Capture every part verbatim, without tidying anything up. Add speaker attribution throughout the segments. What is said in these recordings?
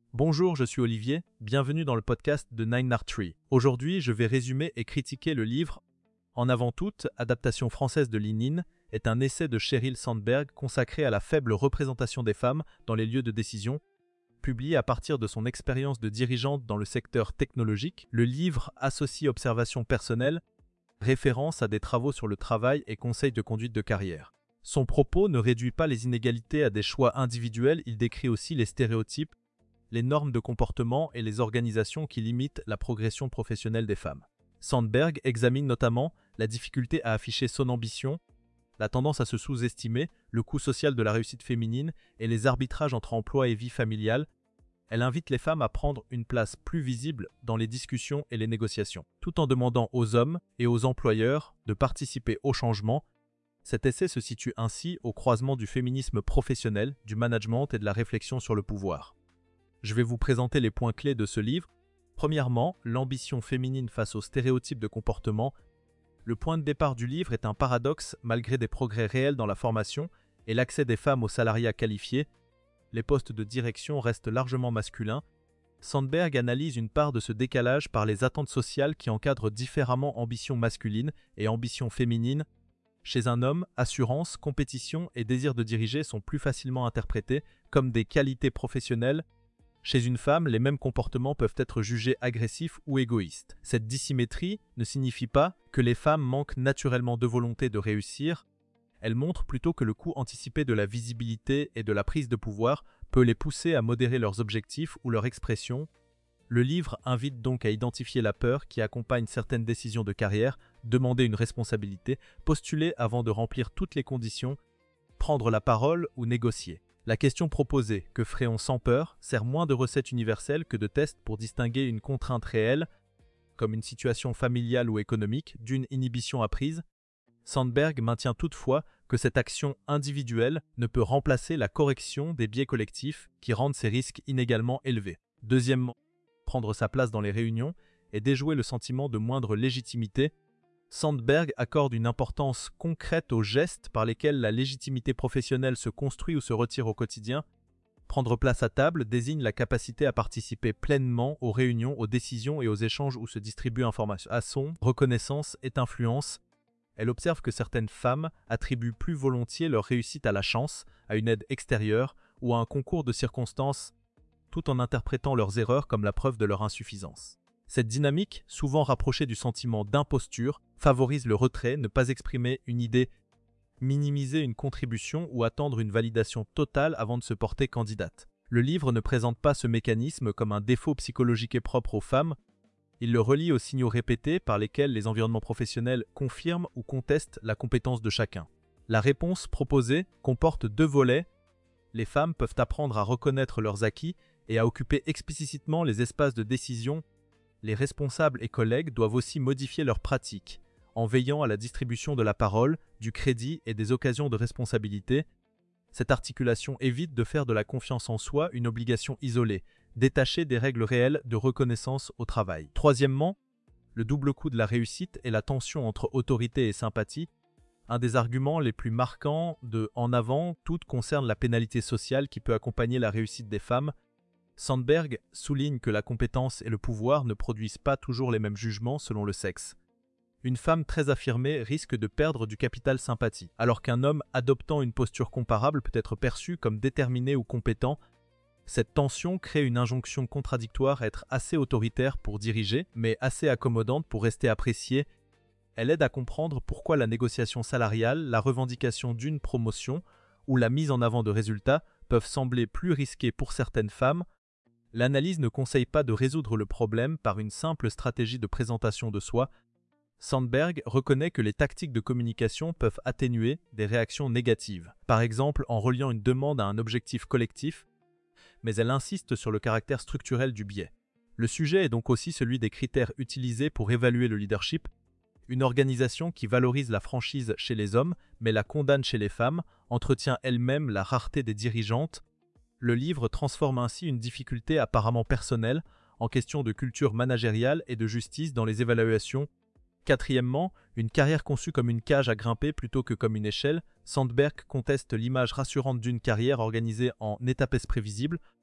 Speaker 1: Bonjour, je suis Olivier, bienvenue dans le podcast de Nine Art Tree. Aujourd'hui, je vais résumer et critiquer le livre En avant toute, adaptation française de Lénine, est un essai de Sheryl Sandberg consacré à la faible représentation des femmes dans les lieux de décision. Publié à partir de son expérience de dirigeante dans le secteur technologique, le livre associe observations personnelles, références à des travaux sur le travail et conseils de conduite de carrière. Son propos ne réduit pas les inégalités à des choix individuels, il décrit aussi les stéréotypes, les normes de comportement et les organisations qui limitent la progression professionnelle des femmes. Sandberg examine notamment la difficulté à afficher son ambition, la tendance à se sous-estimer, le coût social de la réussite féminine et les arbitrages entre emploi et vie familiale. Elle invite les femmes à prendre une place plus visible dans les discussions et les négociations, tout en demandant aux hommes et aux employeurs de participer au changement. Cet essai se situe ainsi au croisement du féminisme professionnel, du management et de la réflexion sur le pouvoir. Je vais vous présenter les points clés de ce livre. Premièrement, l'ambition féminine face aux stéréotypes de comportement. Le point de départ du livre est un paradoxe malgré des progrès réels dans la formation et l'accès des femmes au salariat qualifié. Les postes de direction restent largement masculins. Sandberg analyse une part de ce décalage par les attentes sociales qui encadrent différemment ambition masculine et ambition féminine. Chez un homme, assurance, compétition et désir de diriger sont plus facilement interprétés comme des qualités professionnelles. Chez une femme, les mêmes comportements peuvent être jugés agressifs ou égoïstes. Cette dissymétrie ne signifie pas que les femmes manquent naturellement de volonté de réussir. Elle montre plutôt que le coût anticipé de la visibilité et de la prise de pouvoir peut les pousser à modérer leurs objectifs ou leur expression. Le livre invite donc à identifier la peur qui accompagne certaines décisions de carrière, demander une responsabilité, postuler avant de remplir toutes les conditions, prendre la parole ou négocier. La question proposée, que ferait-on sans peur, sert moins de recettes universelles que de tests pour distinguer une contrainte réelle, comme une situation familiale ou économique, d'une inhibition apprise. Sandberg maintient toutefois que cette action individuelle ne peut remplacer la correction des biais collectifs qui rendent ces risques inégalement élevés. Deuxièmement, prendre sa place dans les réunions et déjouer le sentiment de moindre légitimité. Sandberg accorde une importance concrète aux gestes par lesquels la légitimité professionnelle se construit ou se retire au quotidien. Prendre place à table désigne la capacité à participer pleinement aux réunions, aux décisions et aux échanges où se distribuent informations. À son reconnaissance et influence, elle observe que certaines femmes attribuent plus volontiers leur réussite à la chance, à une aide extérieure ou à un concours de circonstances, tout en interprétant leurs erreurs comme la preuve de leur insuffisance. Cette dynamique, souvent rapprochée du sentiment d'imposture, favorise le retrait, ne pas exprimer une idée, minimiser une contribution ou attendre une validation totale avant de se porter candidate. Le livre ne présente pas ce mécanisme comme un défaut psychologique et propre aux femmes. Il le relie aux signaux répétés par lesquels les environnements professionnels confirment ou contestent la compétence de chacun. La réponse proposée comporte deux volets. Les femmes peuvent apprendre à reconnaître leurs acquis et à occuper explicitement les espaces de décision. Les responsables et collègues doivent aussi modifier leurs pratiques, en veillant à la distribution de la parole, du crédit et des occasions de responsabilité. Cette articulation évite de faire de la confiance en soi une obligation isolée, détachée des règles réelles de reconnaissance au travail. Troisièmement, le double coup de la réussite et la tension entre autorité et sympathie. Un des arguments les plus marquants de En avant toute concerne la pénalité sociale qui peut accompagner la réussite des femmes. Sandberg souligne que la compétence et le pouvoir ne produisent pas toujours les mêmes jugements selon le sexe. Une femme très affirmée risque de perdre du capital sympathie, alors qu'un homme adoptant une posture comparable peut être perçu comme déterminé ou compétent. Cette tension crée une injonction contradictoire à être assez autoritaire pour diriger, mais assez accommodante pour rester appréciée. Elle aide à comprendre pourquoi la négociation salariale, la revendication d'une promotion ou la mise en avant de résultats peuvent sembler plus risquées pour certaines femmes. L'analyse ne conseille pas de résoudre le problème par une simple stratégie de présentation de soi. Sandberg reconnaît que les tactiques de communication peuvent atténuer des réactions négatives, par exemple en reliant une demande à un objectif collectif, mais elle insiste sur le caractère structurel du biais. Le sujet est donc aussi celui des critères utilisés pour évaluer le leadership. Une organisation qui valorise la franchise chez les hommes, mais la condamne chez les femmes, entretient elle-même la rareté des dirigeantes. Le livre transforme ainsi une difficulté apparemment personnelle en question de culture managériale et de justice dans les évaluations. Quatrièmement, une carrière conçue comme une cage à grimper plutôt que comme une échelle. Sandberg conteste l'image rassurante d'une carrière organisée en étapes prévisibles.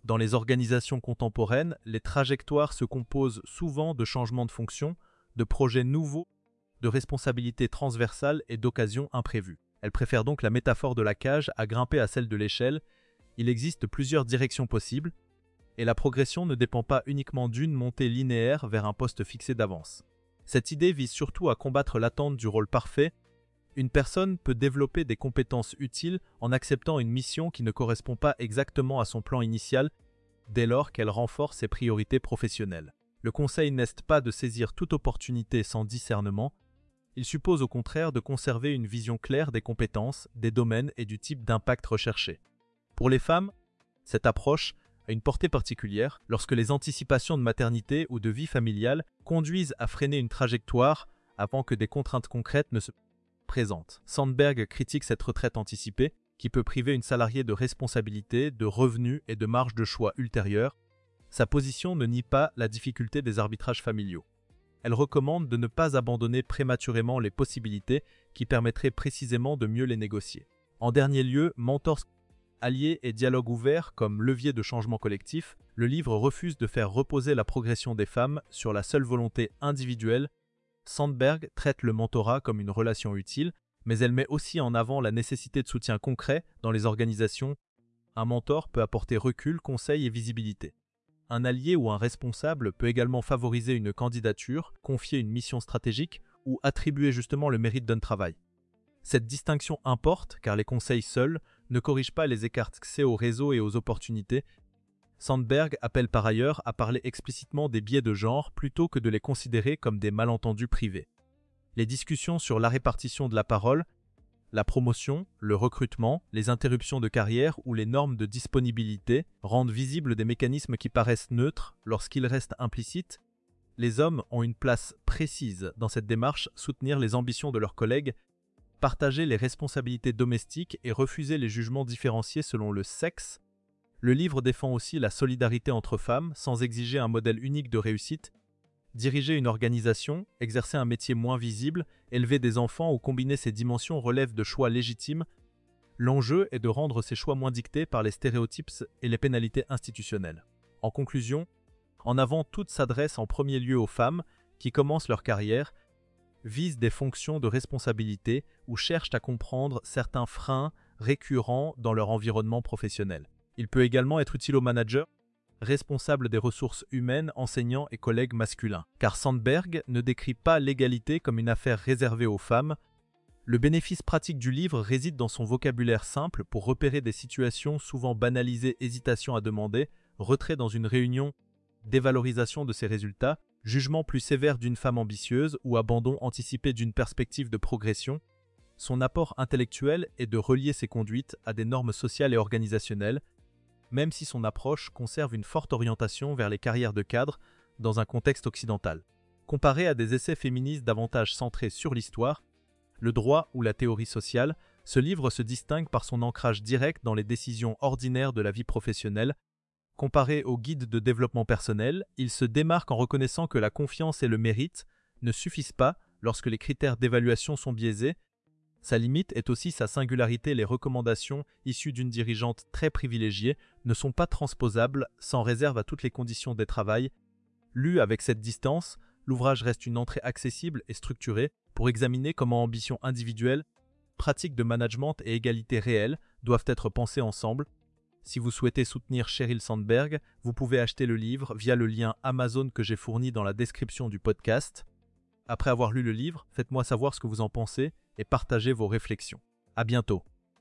Speaker 1: Dans les organisations contemporaines, les trajectoires se composent souvent de changements de fonction, de projets nouveaux, de responsabilités transversales et d'occasions imprévues. Elle préfère donc la métaphore de la cage à grimper à celle de l'échelle. Il existe plusieurs directions possibles, et la progression ne dépend pas uniquement d'une montée linéaire vers un poste fixé d'avance. Cette idée vise surtout à combattre l'attente du rôle parfait. Une personne peut développer des compétences utiles en acceptant une mission qui ne correspond pas exactement à son plan initial dès lors qu'elle renforce ses priorités professionnelles. Le conseil n'est pas de saisir toute opportunité sans discernement. Il suppose au contraire de conserver une vision claire des compétences, des domaines et du type d'impact recherché. Pour les femmes, cette approche a une portée particulière lorsque les anticipations de maternité ou de vie familiale conduisent à freiner une trajectoire avant que des contraintes concrètes ne se présentent. Sandberg critique cette retraite anticipée qui peut priver une salariée de responsabilités, de revenus et de marge de choix ultérieures. Sa position ne nie pas la difficulté des arbitrages familiaux. Elle recommande de ne pas abandonner prématurément les possibilités qui permettraient précisément de mieux les négocier. En dernier lieu, mentors, alliés et dialogue ouvert comme levier de changement collectif, le livre refuse de faire reposer la progression des femmes sur la seule volonté individuelle. Sandberg traite le mentorat comme une relation utile, mais elle met aussi en avant la nécessité de soutien concret dans les organisations. Un mentor peut apporter recul, conseil et visibilité. Un allié ou un responsable peut également favoriser une candidature, confier une mission stratégique ou attribuer justement le mérite d'un travail. Cette distinction importe car les conseils seuls ne corrigent pas les écarts accès aux réseaux et aux opportunités. Sandberg appelle par ailleurs à parler explicitement des biais de genre plutôt que de les considérer comme des malentendus privés. Les discussions sur la répartition de la parole, la promotion, le recrutement, les interruptions de carrière ou les normes de disponibilité rendent visibles des mécanismes qui paraissent neutres lorsqu'ils restent implicites. Les hommes ont une place précise dans cette démarche, soutenir les ambitions de leurs collègues, partager les responsabilités domestiques et refuser les jugements différenciés selon le sexe. Le livre défend aussi la solidarité entre femmes sans exiger un modèle unique de réussite. Diriger une organisation, exercer un métier moins visible, élever des enfants ou combiner ces dimensions relève de choix légitimes. L'enjeu est de rendre ces choix moins dictés par les stéréotypes et les pénalités institutionnelles. En conclusion, En avant toute s'adresse en premier lieu aux femmes qui commencent leur carrière, visent des fonctions de responsabilité ou cherchent à comprendre certains freins récurrents dans leur environnement professionnel. Il peut également être utile aux managers, responsables des ressources humaines, enseignants et collègues masculins. Car Sandberg ne décrit pas l'égalité comme une affaire réservée aux femmes. Le bénéfice pratique du livre réside dans son vocabulaire simple pour repérer des situations souvent banalisées, hésitation à demander, retrait dans une réunion, dévalorisation de ses résultats, jugement plus sévère d'une femme ambitieuse ou abandon anticipé d'une perspective de progression. Son apport intellectuel est de relier ses conduites à des normes sociales et organisationnelles, même si son approche conserve une forte orientation vers les carrières de cadre dans un contexte occidental. Comparé à des essais féministes davantage centrés sur l'histoire, le droit ou la théorie sociale, ce livre se distingue par son ancrage direct dans les décisions ordinaires de la vie professionnelle. Comparé au guide de développement personnel, il se démarque en reconnaissant que la confiance et le mérite ne suffisent pas lorsque les critères d'évaluation sont biaisés. Sa limite est aussi sa singularité. Les recommandations issues d'une dirigeante très privilégiée ne sont pas transposables sans réserve à toutes les conditions des travails. Lu avec cette distance, l'ouvrage reste une entrée accessible et structurée pour examiner comment ambition individuelle, pratique de management et égalité réelle doivent être pensées ensemble. Si vous souhaitez soutenir Sheryl Sandberg, vous pouvez acheter le livre via le lien Amazon que j'ai fourni dans la description du podcast. Après avoir lu le livre, faites-moi savoir ce que vous en pensez et partagez vos réflexions. À bientôt.